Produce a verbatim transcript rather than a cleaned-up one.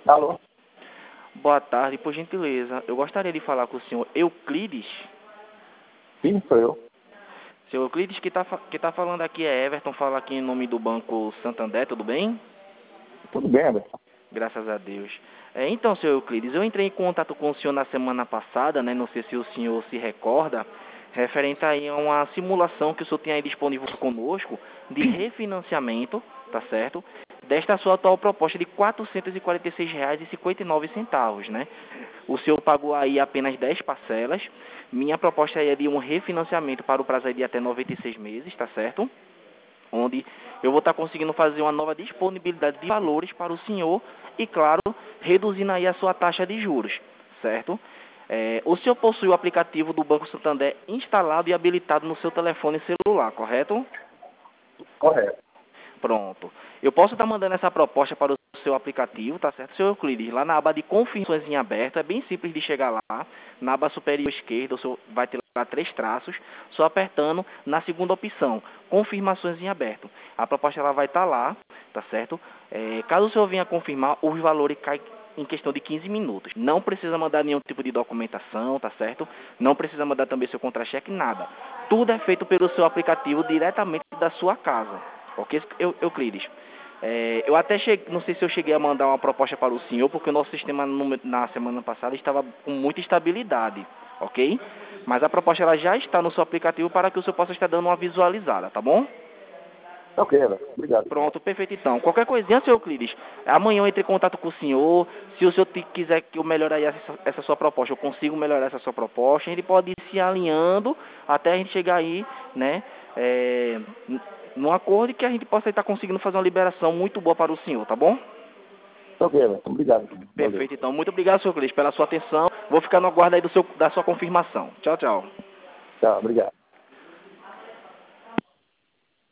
Alô? Boa tarde, por gentileza. Eu gostaria de falar com o senhor Euclides. Sim, sou eu. Senhor Euclides, que está que tá falando aqui é Everton, fala aqui em nome do Banco Santander, tudo bem? Tudo bem, Anderson? Graças a Deus. É, então, senhor Euclides, eu entrei em contato com o senhor na semana passada, né? Não sei se o senhor se recorda, referente aí a uma simulação que o senhor tem aí disponível conosco de refinanciamento, tá certo? Desta sua atual proposta de quatrocentos e quarenta e seis reais e cinquenta e nove centavos, né? O senhor pagou aí apenas dez parcelas. Minha proposta aí é de um refinanciamento para o prazo aí de até noventa e seis meses, tá certo? Onde eu vou estar conseguindo fazer uma nova disponibilidade de valores para o senhor e, claro, reduzindo aí a sua taxa de juros, certo? É, o senhor possui o aplicativo do Banco Santander instalado e habilitado no seu telefone celular, correto? Correto. Pronto. Eu posso estar mandando essa proposta para o seu aplicativo, tá certo, senhor Euclides? Lá na aba de confirmações em aberto, é bem simples de chegar lá. Na aba superior esquerda, o senhor vai ter lá três traços, só apertando na segunda opção, confirmações em aberto. A proposta ela vai estar lá, tá certo? É, caso o senhor venha confirmar, os valores caem em questão de quinze minutos. Não precisa mandar nenhum tipo de documentação, tá certo? Não precisa mandar também seu contra-cheque, nada. Tudo é feito pelo seu aplicativo diretamente da sua casa. Ok, Eu- Euclides? É, eu até cheguei, não sei se eu cheguei a mandar uma proposta para o senhor, porque o nosso sistema no- na semana passada estava com muita instabilidade, ok? Mas a proposta ela já está no seu aplicativo para que o senhor possa estar dando uma visualizada, tá bom? Ok, Anderson. Obrigado. Pronto, perfeito então. Qualquer coisinha, senhor Euclides, amanhã eu entre em contato com o senhor. Se o senhor te- quiser que eu melhore essa, essa sua proposta, eu consigo melhorar essa sua proposta, a gente pode ir se alinhando até a gente chegar aí, né, é, n- num acordo que a gente possa estar conseguindo fazer uma liberação muito boa para o senhor, tá bom? Ok, Anderson. Obrigado. Valeu. Perfeito então. Muito obrigado, senhor Euclides, pela sua atenção. Vou ficar no aguardo aí do seu, da sua confirmação. Tchau, tchau. Tchau, obrigado.